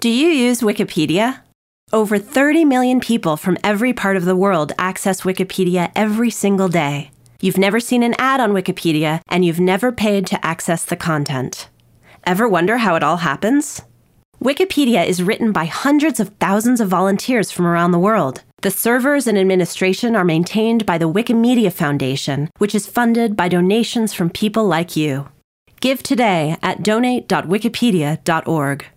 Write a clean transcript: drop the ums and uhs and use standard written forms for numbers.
Do you use Wikipedia? Over 30 million people from every part of the world access Wikipedia every single day. You've never seen an ad on Wikipedia, and you've never paid to access the content. Ever wonder how it all happens? Wikipedia is written by hundreds of thousands of volunteers from around the world. The servers and administration are maintained by the Wikimedia Foundation, which is funded by donations from people like you. Give today at donate.wikipedia.org.